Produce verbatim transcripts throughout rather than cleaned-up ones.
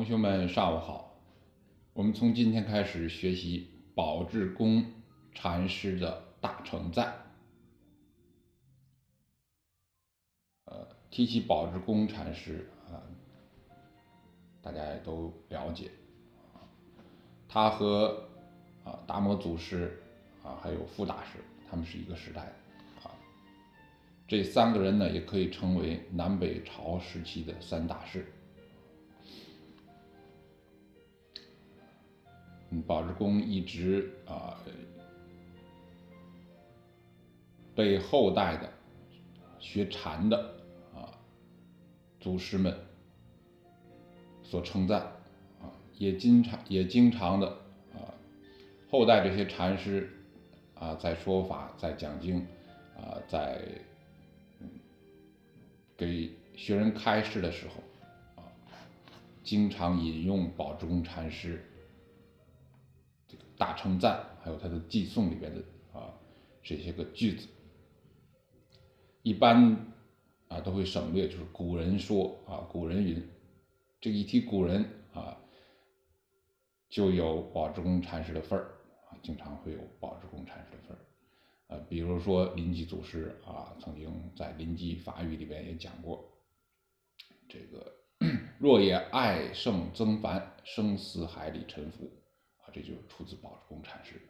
同学们上午好，我们从今天开始学习宝志公禅师的大乘赞。呃，提起宝志公禅师啊，大家也都了解，他和啊达摩祖师啊还有傅大师，他们是一个时代的啊。这三个人呢，也可以称为南北朝时期的三大师。嗯，宝志公一直啊被后代的学禅的啊祖师们所称赞啊，也经常也经常的啊后代这些禅师啊在说法、在讲经啊、在嗯给学人开示的时候啊，经常引用宝志公禅师这个大乘赞，还有他的偈颂里边的啊这些个句子。一般啊都会省略，就是古人说啊，古人云，这一提古人啊，就有宝志公禅师的份儿啊，经常会有宝志公禅师的份儿。呃，比如说临济祖师啊，曾经在《临济法语》里边也讲过，这个若也爱圣增凡，生死海里沉浮啊，这就是出自宝志公禅师。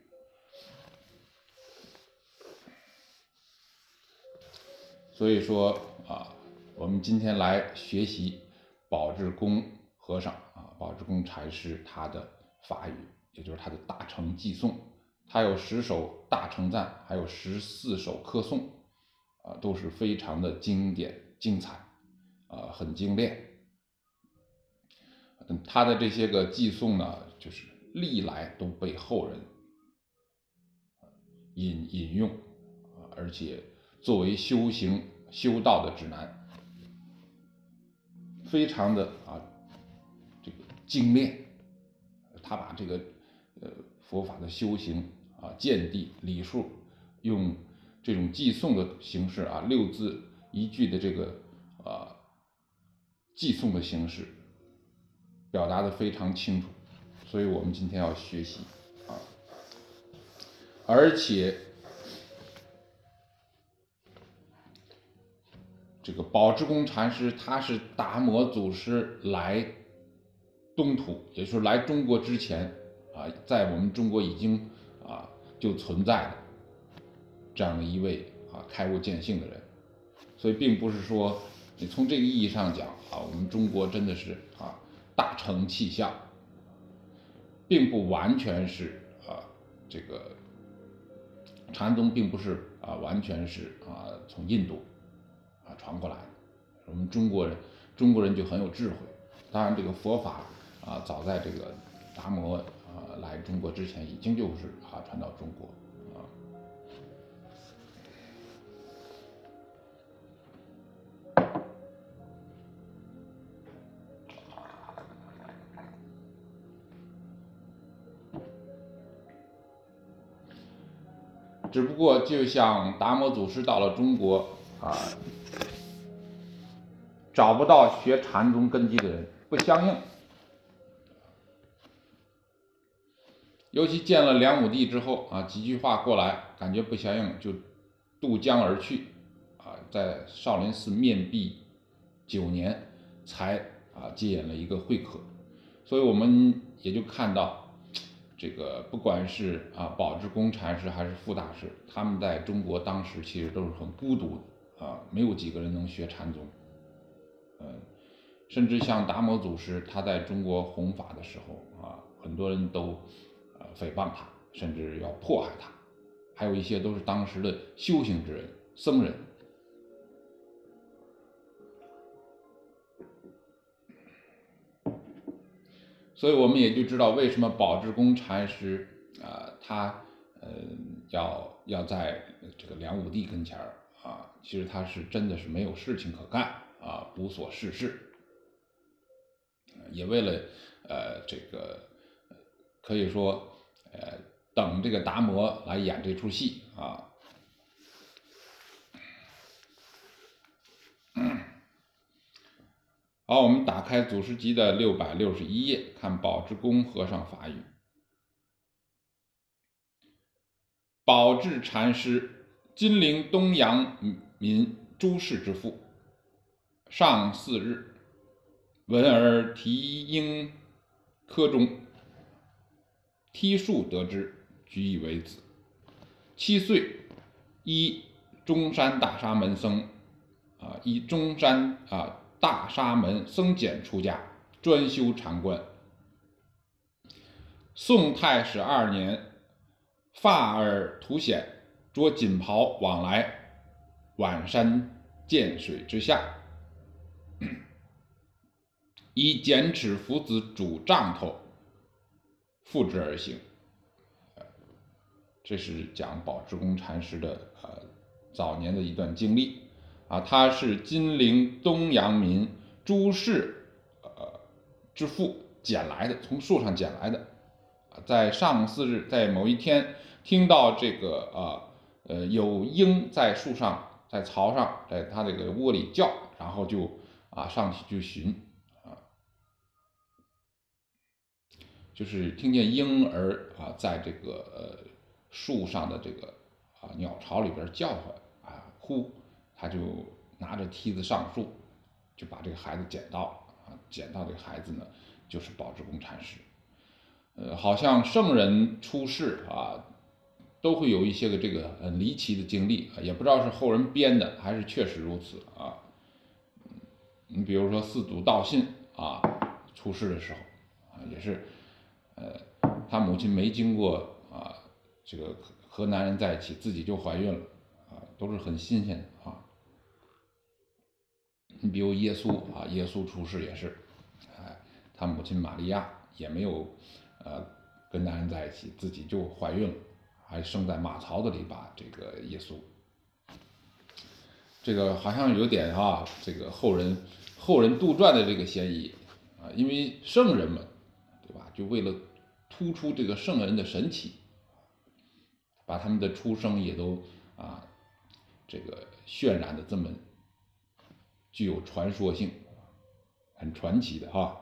所以说啊，我们今天来学习宝志公和尚啊，宝志公禅师他的法语，也就是他的大乘偈颂。他有十首大乘赞，还有十四首科颂，啊，都是非常的经典精彩，啊，很精炼。他的这些个偈颂呢，就是历来都被后人引引用，而且作为修行修道的指南，非常的啊这个精炼。他把这个呃佛法的修行啊见地理数，用这种偈颂的形式啊，六字一句的这个啊偈颂的形式，表达的非常清楚。所以我们今天要学习啊，而且这个宝志公禅师他是达摩祖师来东土，也就是来中国之前啊，在我们中国已经啊就存在的这样的一位啊开悟见性的人。所以并不是说你从这个意义上讲啊，我们中国真的是啊大乘气象，并不完全是啊这个禅宗并不是啊完全是啊从印度啊传过来的。我们中国人中国人就很有智慧。当然这个佛法啊早在这个达摩啊来中国之前已经就是啊传到中国啊。只不过就像达摩祖师到了中国啊，找不到学禅宗根基的人，不相应。尤其见了梁武帝之后啊，几句话过来，感觉不相应，就渡江而去啊，在少林寺面壁九年，才啊接引了一个会客。所以我们也就看到，这个不管是啊宝志公禅师还是傅大师，他们在中国当时其实都是很孤独的啊，没有几个人能学禅宗。嗯，甚至像达摩祖师，他在中国弘法的时候啊，很多人都呃诽谤他，甚至要迫害他，还有一些都是当时的修行之人、僧人。所以我们也就知道为什么宝志公禅师啊、呃，他呃要要在这个梁武帝跟前儿啊，其实他是真的是没有事情可干啊，无所事事，也为了呃这个可以说呃等这个达摩来演这出戏啊。 好，我们打开祖师集的六百六十一页，看宝志公和尚法语。宝志禅师，金陵东阳民诸氏之父。上巳日，闻而啼鹰科中，梯树得之，举以为子。七岁，依中山大沙门僧啊，依中山啊大沙门僧简出家，专修禅观。宋太始二年，发而图显，着锦袍往来宛山涧水之下，以剪齿扶子拄杖头，复之而行。这是讲宝志公禅师的呃早年的一段经历啊，他是金陵东阳民朱氏呃之父捡来的，从树上捡来的。在上巳日，在某一天听到这个呃呃有鹰在树上，在槽上，在他这个窝里叫，然后就啊上去去寻啊，就是听见婴儿啊在这个呃树上的这个啊鸟巢里边叫唤啊哭，他就拿着梯子上树，就把这个孩子捡到了啊，捡到这个孩子呢就是宝志公禅师。呃，好像圣人出世啊，都会有一些个这个很离奇的经历啊，也不知道是后人编的还是确实如此啊。你比如说四祖道信啊，出世的时候啊，也是呃，他母亲没经过啊这个和男人在一起，自己就怀孕了啊，都是很新鲜的啊。你比如耶稣啊，耶稣出世也是，哎，他母亲玛利亚也没有。呃，跟男人在一起，自己就怀孕了，还生在马槽子里吧。这个耶稣，这个好像有点啊，这个后人后人杜撰的这个嫌疑啊，因为圣人们，对吧？就为了突出这个圣人的神奇，把他们的出生也都啊，这个渲染的这么具有传说性，很传奇的哈。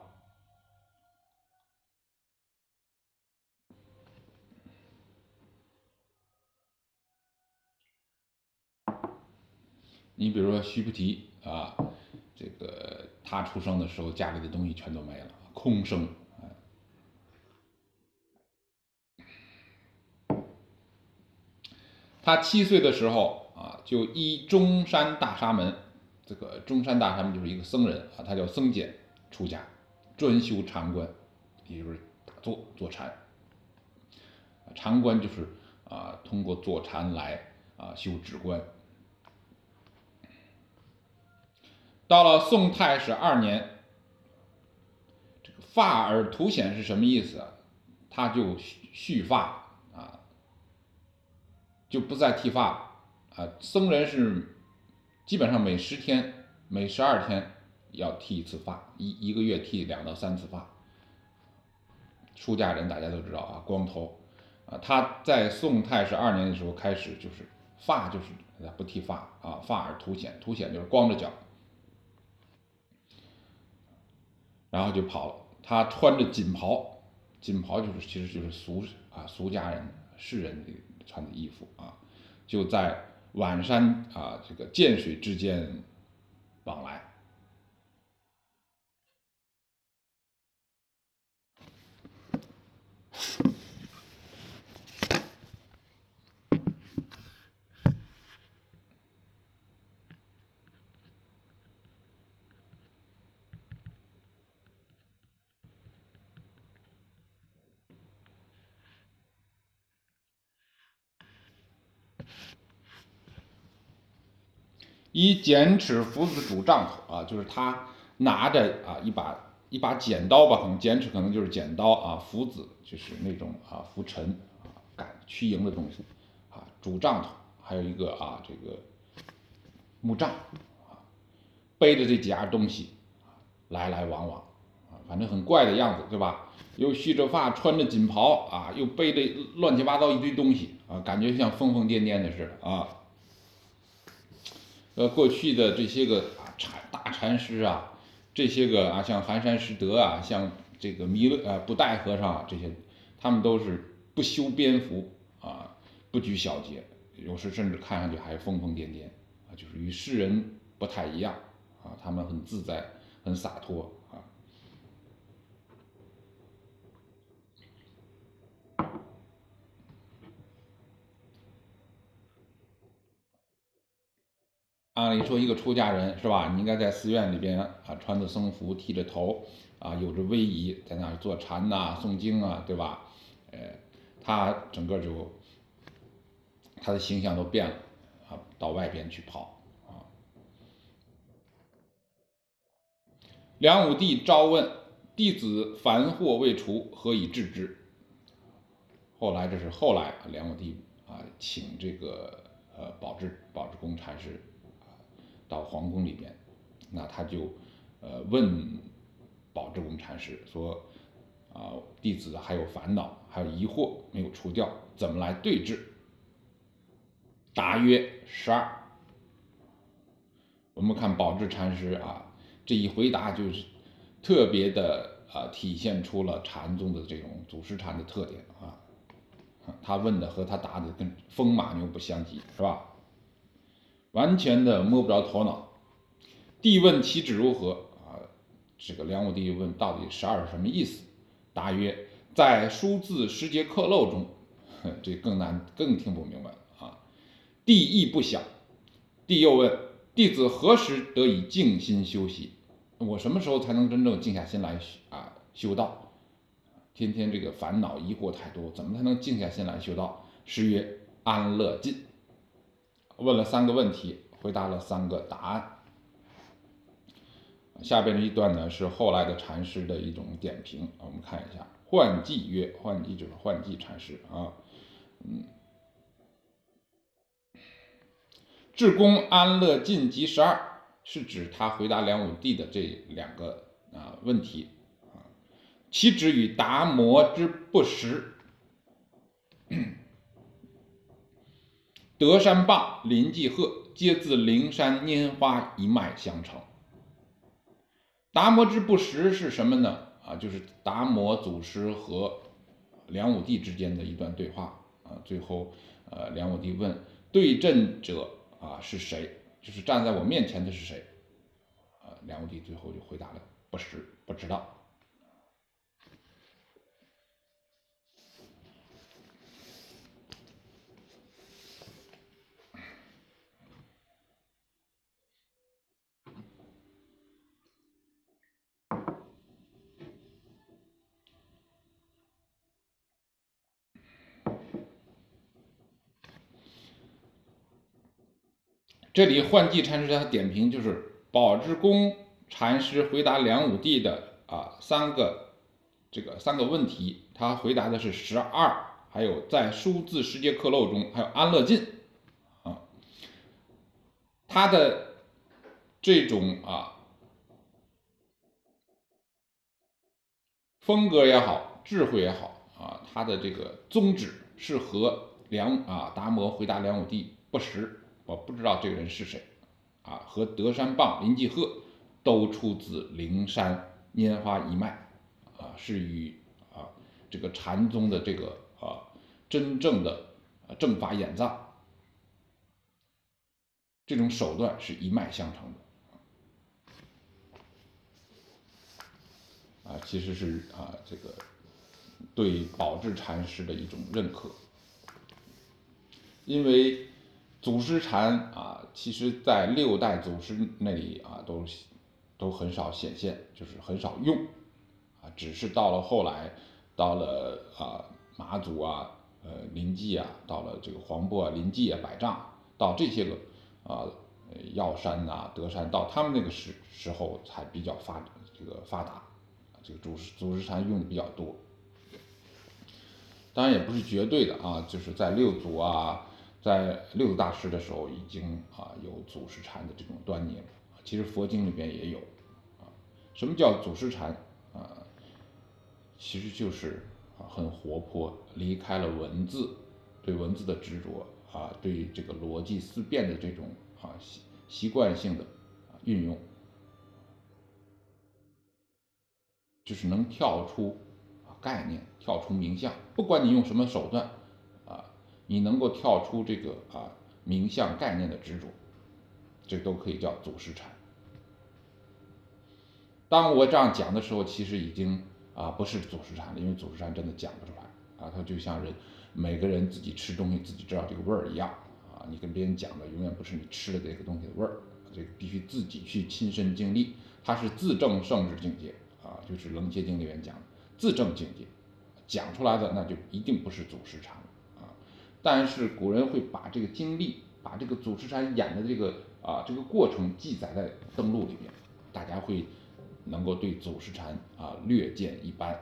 你比如说须菩提啊，这个他出生的时候，家里的东西全都没了，空生。他七岁的时候啊，就依中山大沙门，这个中山大沙门就是一个僧人啊，他叫僧简出家，专修禅观，也就是打坐坐禅。禅观就是啊，通过坐禅来啊修止观。到了宋太始二年，这个发而图显是什么意思啊？他就蓄发啊，就不再剃发啊。僧人是基本上每十天、每十二天要剃一次发，一一个月剃两到三次发。出家人大家都知道啊，光头啊。他在宋太始二年的时候开始就是发就是不剃发啊，发而图显，图显就是光着脚。然后就跑了。他穿着锦袍，锦袍就是其实就是俗啊俗家人士人穿的衣服啊，就在宛山啊这个涧水之间往来。以剪齿扶子拄杖头啊，就是他拿着啊一把一把剪刀吧，可能剪齿可能就是剪刀啊，扶子就是那种啊扶尘啊赶驱蝇的东西啊，拄杖头，还有一个啊这个木杖啊，背着这几样东西啊来来往往啊，反正很怪的样子，对吧？又蓄着发，穿着锦袍啊，又背着乱七八糟一堆东西啊，感觉像疯疯癫癫的似的啊。呃，过去的这些个啊禅大禅师啊， 这些个啊，像寒山拾得啊，像这个弥勒啊、布袋和尚啊，这些他们都是不修边幅啊，不拘小节，有时甚至看上去还疯疯癫癫啊，就是与世人不太一样啊，他们很自在，很洒脱啊。按理说，一个出家人是吧？你应该在寺院里边啊，穿着僧服，剃着头啊，有着威仪，在那儿坐禅呐、诵经啊，对吧？呃，他整个就他的形象都变了啊，到外边去跑啊。梁武帝召问弟子凡祸未除，何以治之？后来这是后来梁武帝啊，请这个呃宝志宝志公禅师啊到皇宫里边，那他就呃问宝志公禅师说啊，弟子还有烦恼，还有疑惑没有除掉，怎么来对治？答曰十二。我们看宝志禅师啊，这一回答就是特别的啊，体现出了禅宗的这种祖师禅的特点啊。他问的和他答的跟风马牛不相及，是吧？完全的摸不着头脑。帝问其旨如何啊？这个梁武帝问到底十二是什么意思？答曰：在书字识节刻漏中，这更难，更听不明白啊。帝亦不晓。帝又问弟子何时得以静心修习？我什么时候才能真正静下心来啊修道？天天这个烦恼疑惑太多，怎么才能静下心来修道？诗曰：安乐尽。问了三个问题，回答了三个答案。下边这一段呢，是后来的禅师的一种点评，我们看一下。幻寂曰，幻寂就是幻寂禅师啊，嗯，至公安乐尽及十二，是指他回答梁武帝的这两个啊问题啊，其旨与达摩之不实。德山棒、临济鹤，皆自灵山拈花一脉相承。达摩之不实是什么呢？啊，就是达摩祖师和梁武帝之间的一段对话啊。最后，呃，梁武帝问对阵者啊是谁？就是站在我面前的是谁？啊，梁武帝最后就回答了不实，不知道。这里幻寂禅师他点评就是宝志公禅师回答梁武帝的啊三个这个三个问题，他回答的是十二，还有在书字识节刻漏中，还有安乐尽啊，他的这种啊风格也好，智慧也好啊，他的这个宗旨是和梁啊达摩回答梁武帝不实，我不知道这个人是谁啊，和德山棒、临济鹤都出自灵山拈花一脉啊，是与啊这个禅宗的这个啊真正的正法眼藏这种手段是一脉相承的。啊，其实是啊，这个对宝志禅师的一种认可，因为祖师禅啊，其实在六代祖师那里啊，都都很少显现，就是很少用啊，只是到了后来，到了啊马祖啊、呃临济啊，到了这个黄渤啊、临济啊、百丈，到这些个啊药山呐、啊、德山，到他们那个时时候才比较发这个发达。这个祖师祖师禅用的比较多，当然也不是绝对的啊，就是在六祖啊，在六祖大师的时候已经啊有祖师禅的这种端倪了。其实佛经里边也有啊。什么叫祖师禅啊？其实就是啊很活泼，离开了文字，对文字的执着啊，对这个逻辑思辨的这种啊习习惯性的啊运用。 啊，这个祖师祖师禅用的比较多，当然也不是绝对的啊，就是在六祖大师的时候已经啊有祖师禅的这种端倪了。其实佛经里边也有啊。什么叫祖师禅啊？其实就是啊很活泼，离开了文字，对文字的执着啊，对这个逻辑思辨的这种啊习习惯性的运用。 就是能跳出概念，跳出名相，不管你用什么手段啊，你能够跳出这个啊名相概念的执着，这都可以叫祖师禅。当我这样讲的时候，其实已经啊不是祖师禅了，因为祖师禅真的讲不出来啊，它就像人每个人自己吃东西自己知道这个味儿一样啊，你跟别人讲的永远不是你吃的这个东西的味儿，这个必须自己去亲身经历，它是自证圣智境界啊，就是楞伽经里面讲的自证境界，讲出来的那就一定不是祖师禅啊。但是古人会把这个经历，把这个祖师禅演的这个啊这个过程记载在登录里面，大家会能够对祖师禅啊略见一斑。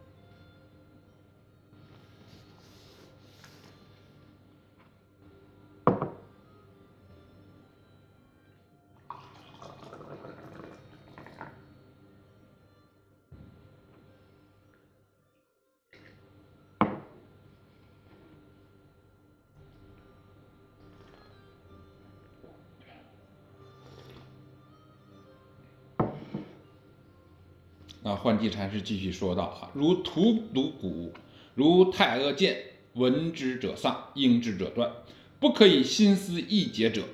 啊，幻寂禅师继续说道啊，如荼毒蛊，如太阿剑，闻之者丧，应之者断，不可以心思意解者。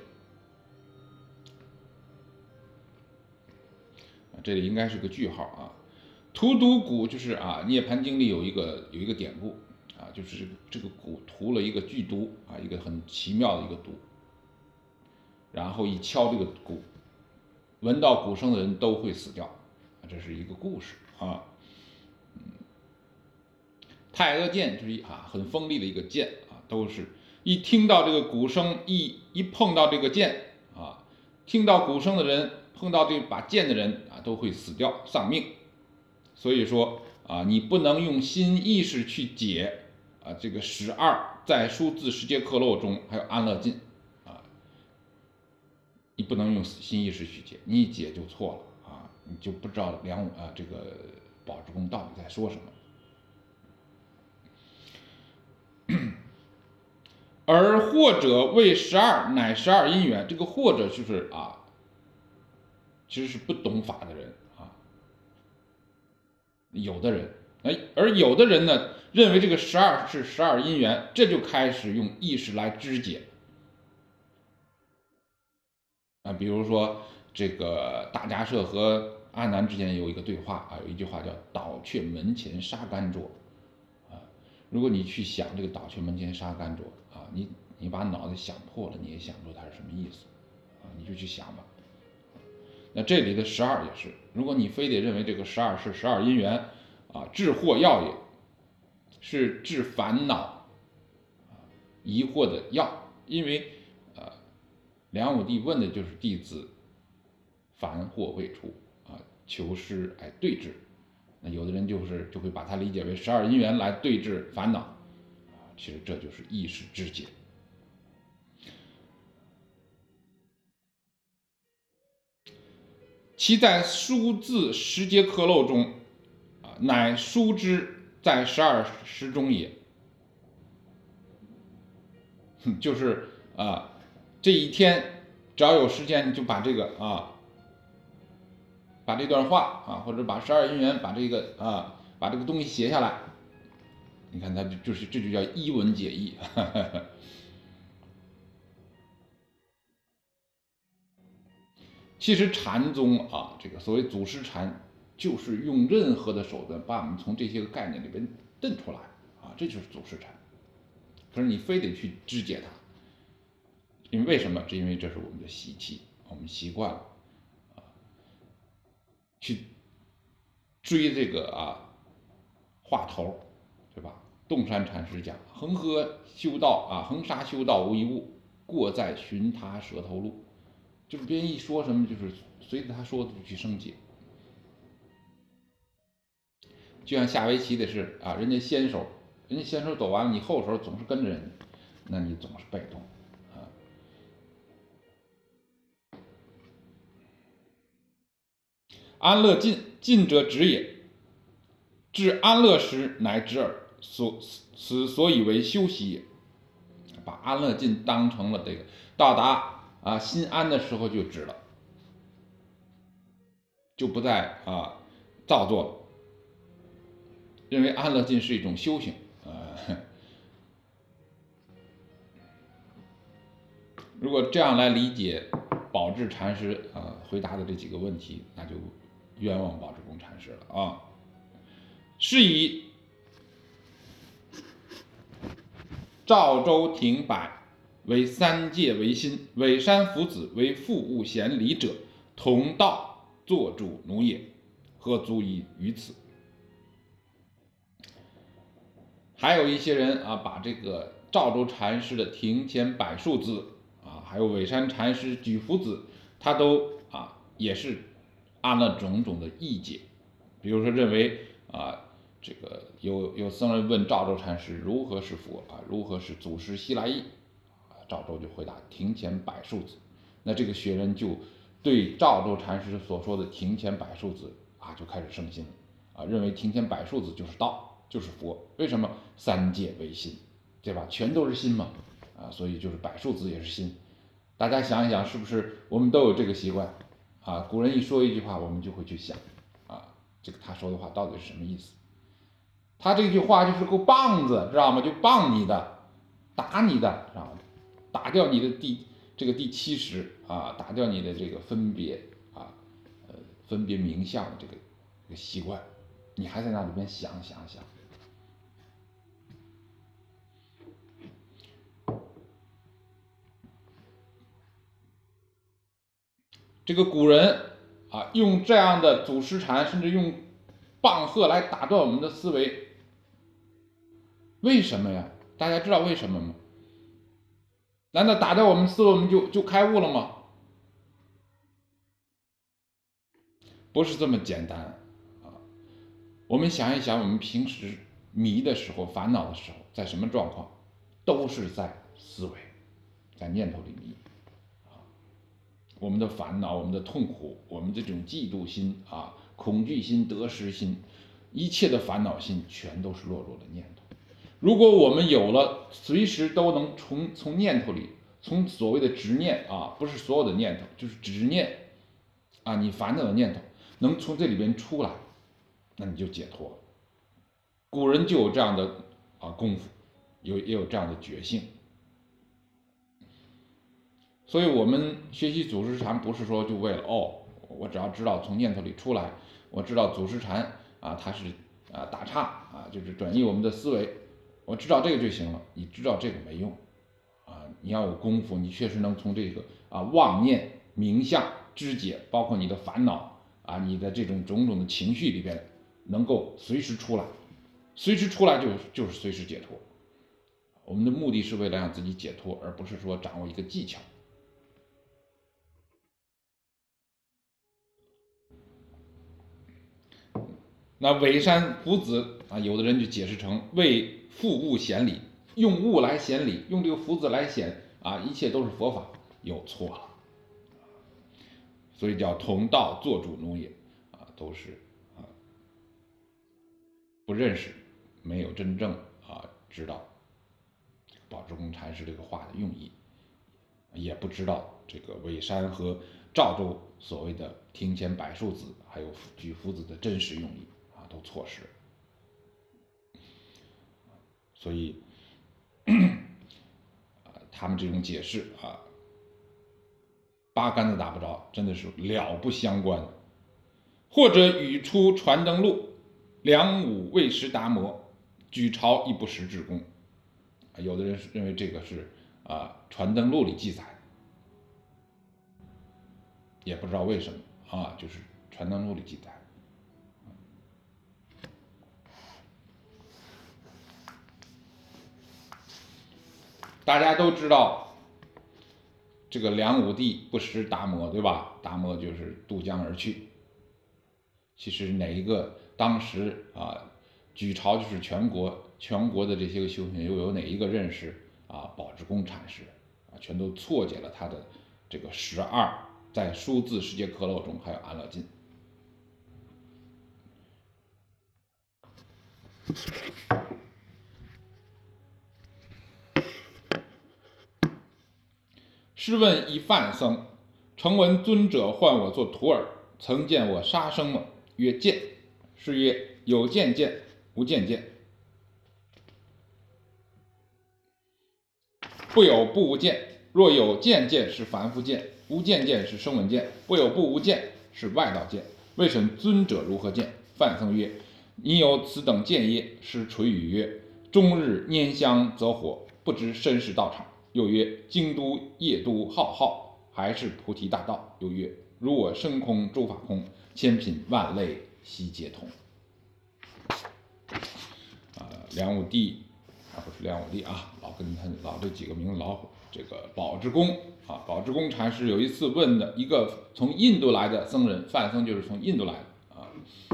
啊，这里应该是个句号啊。荼毒蛊就是啊，《涅盘经》里有一个有一个典故啊，就是这个蛊涂了一个剧毒啊，一个很奇妙的一个毒，然后一敲这个鼓，闻到鼓声的人都会死掉。这是一个故事啊。嗯，太阿剑就是一啊很锋利的一个剑啊，都是一听到这个鼓声，一一碰到这个剑啊，听到鼓声的人，碰到这把剑的人啊，都会死掉丧命。所以说啊，你不能用心意识去解啊这个十二在书字十节课漏中还有安乐尽啊，你不能用心意识去解，你一解就错了。你就不知道梁啊这个宝志公到底在说什么。而或者为十二乃十二因缘，这个或者就是啊，其实是不懂法的人啊，有的人，哎，而有的人呢，认为这个十二是十二因缘，这就开始用意识来肢解啊，比如说这个大迦叶和阿难之间有一个对话啊，有一句话叫“倒却门前杀甘蔗”啊。如果你去想这个“倒却门前杀甘蔗”啊，你你把脑袋想破了，你也想不出它是什么意思啊，你就去想吧。那这里的十二也是，如果你非得认为这个十二是十二因缘啊，治惑药也，是治烦恼疑惑的药，因为呃，梁武帝问的就是弟子烦惑未除。求师来对治，那有的人就是就会把它理解为十二因缘来对治烦恼，啊，其实这就是意识肢解。其在书字十节课漏中，啊，乃书之在十二时中也。就是啊，这一天只要有时间，就把这个啊。把这段话啊，或者把十二因缘，把这个啊，把这个东西写下来，你看它就是这就叫一文解义。其实禅宗啊，这个所谓祖师禅，就是用任何的手段把我们从这些个概念里边蹬出来啊，这就是祖师禅。可是你非得去肢解它，因为为什么？是因为这是我们的习气，我们习惯了啊，去追这个啊话头，对吧？洞山禅师讲恒河修道啊，恒沙修道无一物，过在寻他蛇头路。就是别人一说什么，就是随着他说的就去生气。就像下围棋的是啊，人家先手，人家先手走完了，你后手总是跟着人家，那你总是被动啊。安乐尽，尽者止也。至安乐时，乃止耳。所此所以为休息也。把安乐尽当成了这个到达啊心安的时候就止了，就不再啊造作了。 认为安乐进是一种修行。呃，如果这样来理解宝志禅师啊回答的这几个问题，那就冤枉宝志公禅师了啊。是以赵州亭柏为三界为心，尾山福子为复物贤礼者，同道作主奴也，何足以于此？还有一些人啊，把这个赵州禅师的庭前柏树子啊，还有尾山禅师举福子，他都啊也是按了种种的意解，比如说认为啊，这个有有僧人问赵州禅师如何是佛啊，如何是祖师西来意啊，赵州就回答庭前柏树子。那这个学人就对赵州禅师所说的庭前柏树子啊就开始生心了啊，认为庭前柏树子就是道，就是佛。为什么？三界为心，对吧？全都是心嘛啊，所以就是柏树子也是心。大家想一想，是不是我们都有这个习惯啊？古人一说一句话，我们就会去想啊，这个他说的话到底是什么意思？他这句话就是个棒子，知道吗？就棒你的，打你的，知道吗？打掉你的第这个第七识啊，打掉你的这个分别啊，呃，分别名相的这个这个习惯，你还在那里边想想想。这个古人啊，用这样的祖师禅，甚至用棒喝来打断我们的思维，为什么呀？大家知道为什么吗？难道打掉我们思维，我们就就开悟了吗？不是这么简单啊！我们想一想，我们平时迷的时候、烦恼的时候，在什么状况？都是在思维，在念头里迷。我们的烦恼，我们的痛苦，我们这种嫉妒心啊、恐惧心、得失心，一切的烦恼心，全都是落入了念头。如果我们有了，随时都能从从念头里，从所谓的执念啊，不是所有的念头，就是执念啊，你烦恼的念头，能从这里边出来，那你就解脱了。古人就有这样的啊功夫，有也有这样的觉性。所以我们学习祖师禅不是说就为了哦，我只要知道从念头里出来，我知道祖师禅啊，它是啊打岔啊，就是转移我们的思维，我知道这个就行了。你知道这个没用啊，你要有功夫，你确实能从这个啊妄念、名相、知解，包括你的烦恼啊，你的这种种种的情绪里边，能够随时出来，随时出来就就是随时解脱。我们的目的是为了让自己解脱，而不是说掌握一个技巧。那尾山福子啊，有的人就解释成为复物显理，用物来显理，用这个福子来显啊，一切都是佛法，又错了。所以叫同道做主奴也啊，都是啊不认识，没有真正啊知道宝志公禅师这个话的用意，也不知道这个尾山和赵州所谓的庭前柏树子，还有举福子的真实用意。都错失，所以他们这种解释啊，八竿子打不着，真的是了不相关。或者语出传灯录，梁武未识达摩，举朝亦不识至公。有的人认为这个是啊《传灯录》里记载，也不知道为什么啊，就是《传灯录》里记载。大家都知道，这个梁武帝不识达摩，对吧？达摩就是渡江而去。其实哪一个当时啊，举朝就是全国全国的这些个修行，又有哪一个认识啊宝志公禅师啊？全都错解了他的这个十二，在数字世界科漏中还有安乐尽。试问一范僧，诚闻尊者唤我做徒儿，曾见我杀生吗？曰见。是曰有见见， 无间见。不有不无间，若有见见是凡夫见，无见见是声闻见，不有不无见是外道见。未审尊者如何见？范僧曰：你有此等见耶？师垂语曰：终日拈香则火，不知身是道场。又曰：京都夜都浩浩，还是菩提大道。又曰：如我身空诸法空，千品万类悉皆通。啊，梁武帝啊，不是梁武帝啊，老跟他老这几个名字老这个宝志公啊，宝志公禅师有一次问的一个从印度来的僧人，范僧就是从印度来的啊。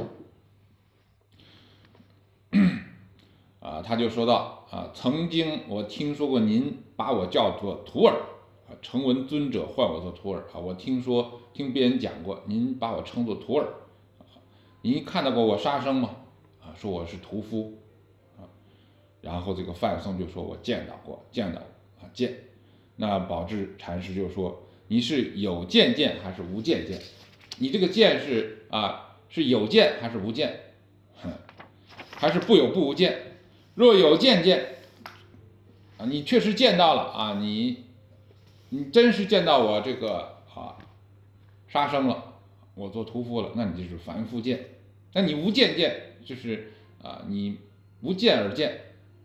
啊，他就说到啊，曾经我听说过您把我叫做徒儿啊，承闻尊者唤我做徒儿啊，我听说听别人讲过，您把我称作徒儿，您看到过我杀生吗？啊，说我是屠夫啊，然后这个范僧就说我见到过，见到啊见，那宝志禅师就说你是有见见还是无见见？你这个见是啊是有见还是无见？还是不有不无见？若有见见啊，你确实见到了啊，你你真是见到我这个啊杀生了，我做屠夫了，那你就是凡夫见。那你无见见，就是啊你无见而见，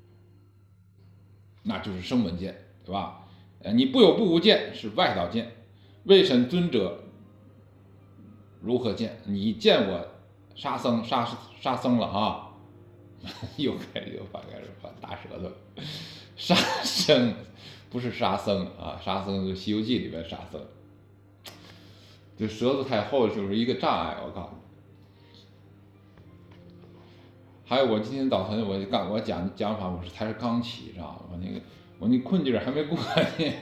那就是声闻见，对吧？呃，你不有不无见是外道见。未审尊者如何见？你见我杀僧杀杀僧了啊？又开始又发开始发大舌头，杀生不是沙僧啊，沙僧是《西游记》里边沙僧，这舌头太厚就是一个障碍，我告诉你。还有我今天早晨我刚我讲讲法，我是才是刚起，知道吗？我那个我那困劲儿还没过去。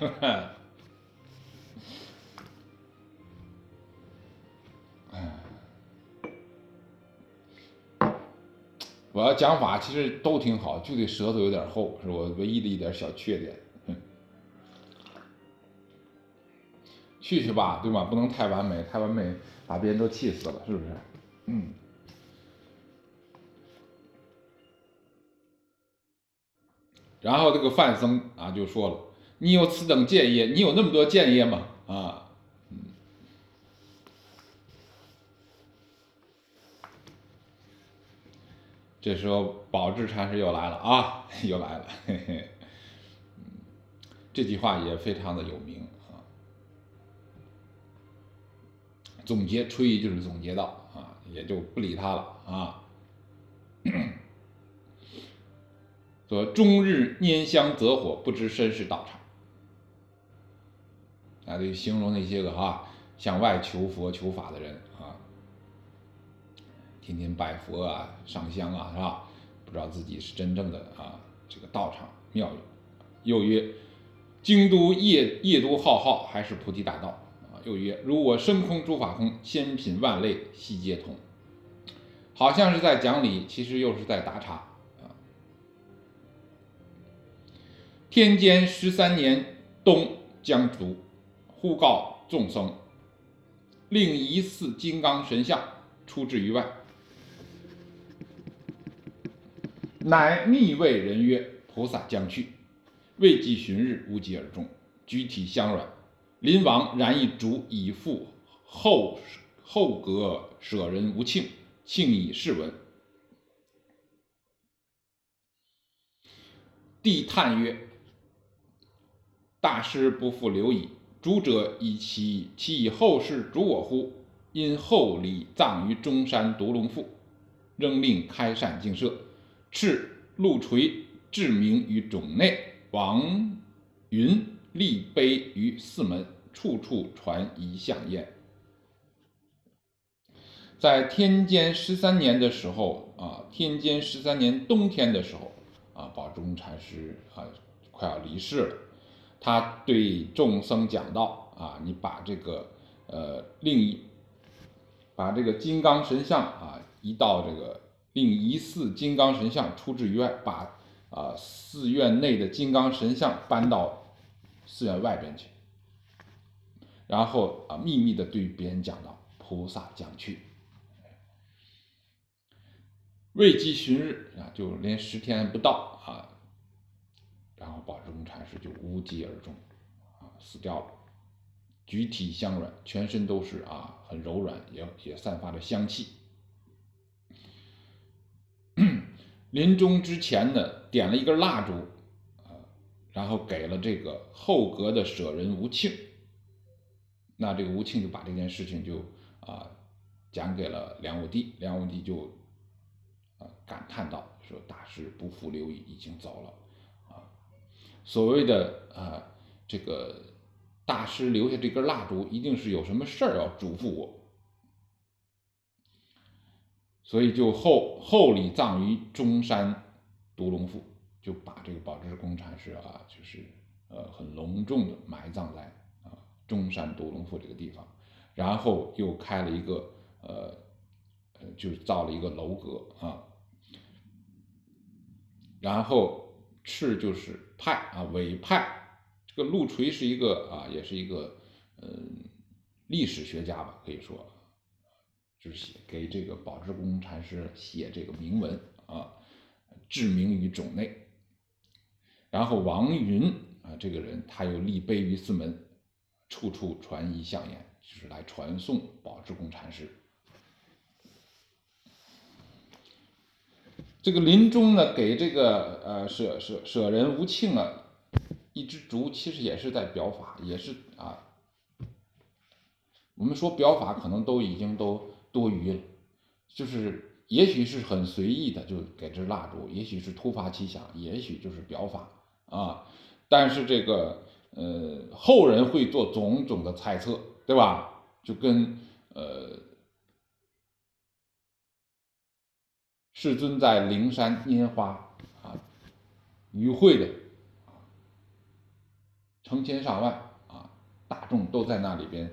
我要讲法其实都挺好，就得舌头有点厚，是我唯一的一点小缺点。去去吧，对吧？不能太完美，太完美把别人都气死了，是不是？嗯。然后这个范僧啊就说了：“你有此等见业，你有那么多见业吗？啊，嗯。”这时候宝志禅师又来了啊，又来了，嘿嘿。这句话也非常的有名啊。总结吹一就是总结到啊，也就不理他了啊。说终日拈香择火，不知身是道场。啊，就形容那些个啊向外求佛求法的人啊，天天拜佛啊、上香啊，是吧？不知道自己是真正的啊这个道场庙宇。又曰：京都夜夜都浩浩，还是菩提大道啊。又曰：如我身空诸法空，千品万类悉皆通。好像是在讲理，其实又是在打岔啊。天监十三年冬将卒，忽告众僧，令疑似金刚神像出至于外，乃密谓人曰：菩萨将去，未及旬日，无疾而终，举体相软。临亡燃一烛以复后后阁，舍人无庆，庆以示闻。帝叹曰：大师不复留矣，主者以其其以后世主我乎？因后礼葬于中山独龙腹，仍令开善净舍，敕陆垂置名于冢内，王云立碑于四门，处处传一相焉。在天监十三年的时候啊，天监十三年冬天的时候啊，宝志公禅师啊快要离世了，他对众僧讲道啊，你把这个呃另一把这个金刚神像啊移到这个令疑似金刚神像出至于外，把啊寺院内的金刚神像搬到寺院外边去，然后啊秘密的对别人讲道：菩萨将去。 未及旬日啊，就连十天不到啊，然后宝志公禅师就无疾而终啊，死掉了。举体香软，全身都是啊很柔软，也也散发着香气。临终之前呢，点了一根蜡烛啊，然后给了这个后阁的舍人吴庆。那这个吴庆就把这件事情就啊讲给了梁武帝，梁武帝就啊感叹道说：“大师不复留意，已经走了啊。”所谓的啊这个大师留下这根蜡烛，一定是有什么事儿要嘱咐我，所以就厚厚礼葬于中山独龙赋，就把这个宝志公禅师啊，就是呃很隆重的埋葬在啊中山独龙赋这个地方，然后又开了一个呃呃就造了一个楼阁啊，然后敕就是派啊委派。这个陆垂是一个啊，也是一个嗯历史学家吧，可以说，就是写给这个宝志公禅师写这个铭文啊，志铭于冢内。然后王云啊，这个人他又立碑于四门，处处传遗相言，就是来传颂宝志公禅师。这个临终呢，给这个呃舍舍舍人吴庆啊一支烛，其实也是在表法，也是啊，我们说表法可能都已经都多余了，就是也许是很随意的就给支蜡烛，也许是突发奇想，也许就是表法啊，但是这个呃后人会做种种的猜测，对吧？就跟呃世尊在灵山拈花啊与会的成千上万啊大众都在那里边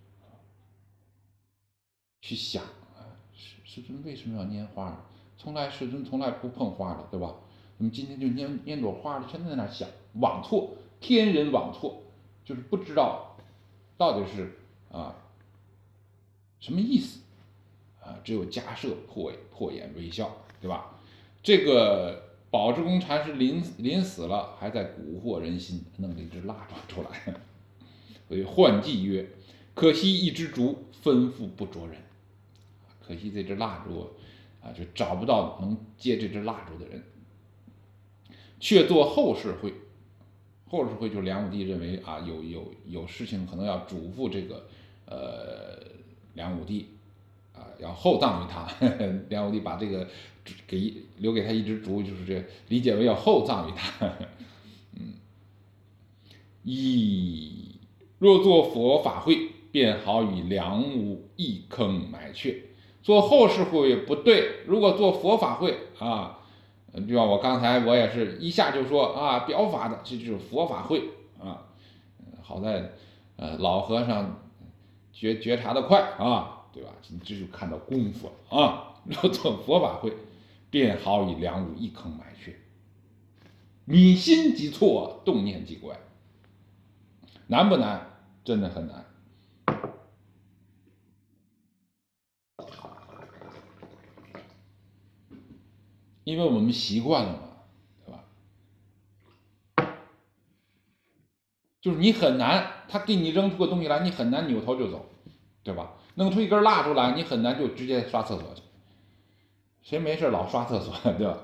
去想啊，世世尊为什么要拈花？从来世尊从来不碰花的，对吧？那么今天就拈拈朵花的，全在那想，枉错，天人枉错，就是不知道到底是啊什么意思啊？只有迦摄破破颜微笑，对吧？这个宝志公禅师临临死了，还在蛊惑人心，弄了一支蜡烛出来，所以唤记曰：“可惜一支烛，吩咐不着人。”可惜这支蜡烛啊，就找不到能接这支蜡烛的人。却做后事会，后事会就梁武帝认为啊，有有有事情可能要嘱咐这个呃梁武帝啊，要厚葬于他。梁武帝把这个给留给他一支烛，就是这理解为要厚葬于他。嗯，一若做佛法会，便好与梁武一坑埋却。做后事会不对，如果做佛法会啊，就像我刚才我也是一下就说啊，表法的这就是佛法会啊。好在呃老和尚觉觉察的快啊，对吧？你这就看到功夫了啊。若做佛法会，便好与梁武一坑埋却。你心即错，动念即怪，难不难？真的很难。因为我们习惯了嘛，对吧？就是你很难，他给你扔出个东西来，你很难扭头就走，对吧？弄出一根蜡烛来，你很难就直接刷厕所去。谁没事老刷厕所，对吧？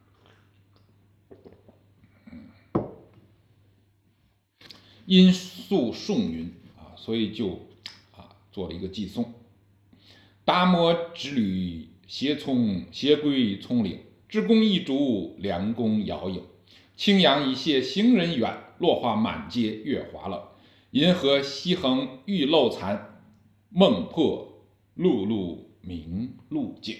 因诉颂云啊，所以就啊做了一个寄送。达摩之旅，斜从斜归葱岭，至公一烛，良弓遥影。青阳已谢行人远，落花满街月华冷。银河西横玉漏残，梦破碌碌明路径。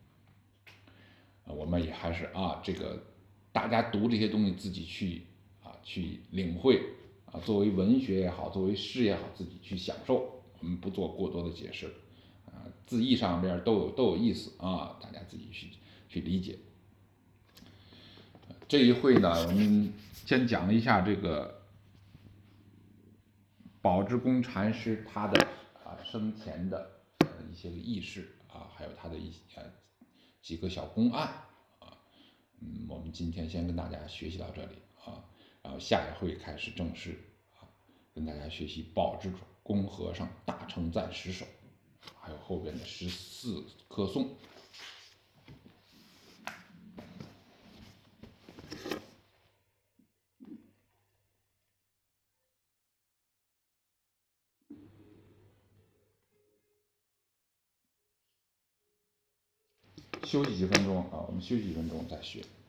我们也还是啊，这个大家读这些东西自己去啊去领会啊，作为文学也好，作为诗也好，自己去享受。我们不做过多的解释啊，字义上边都有都有意思啊，大家自己去去理解。这一会呢，我们先讲一下这个宝志公禅师他的啊生前的呃一些个轶事啊，还有他的一些几个小公案啊。嗯，我们今天先跟大家学习到这里啊，然后下一回开始正式啊跟大家学习宝之公和尚大称赞十首，还有后边的十四歌颂。休息几分钟啊，我们休息几分钟再学。